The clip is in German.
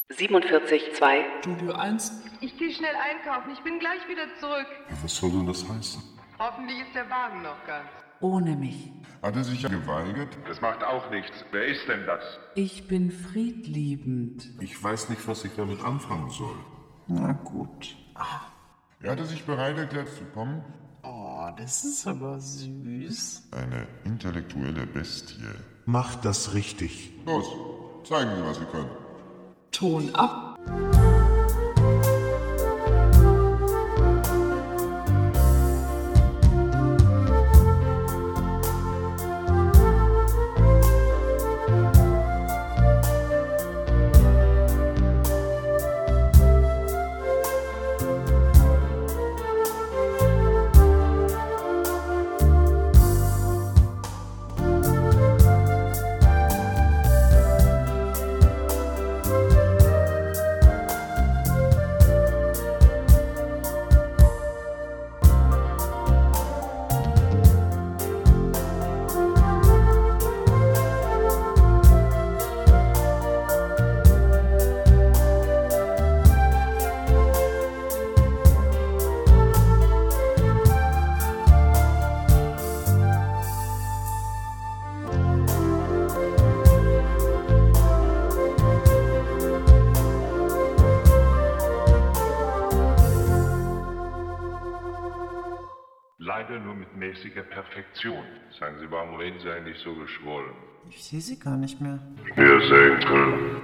47,2. Studio 1. Ich gehe schnell einkaufen, ich bin gleich wieder zurück. Ja, was soll denn das heißen? Hoffentlich ist der Wagen noch ganz. Ohne mich. Hat er sich ja geweigert? Das macht auch nichts. Wer ist denn das? Ich bin friedliebend. Ich weiß nicht, was ich damit anfangen soll. Na gut. Er hatte sich bereit erklärt zu kommen. Oh, das ist aber süß. Eine intellektuelle Bestie. Macht das richtig. Los, zeigen Sie, was Sie können. Ton ab. Leider nur mit mäßiger Perfektion. Sagen Sie, warum reden Sie eigentlich so geschwollen? Ich sehe sie gar nicht mehr. Ihr Senkel.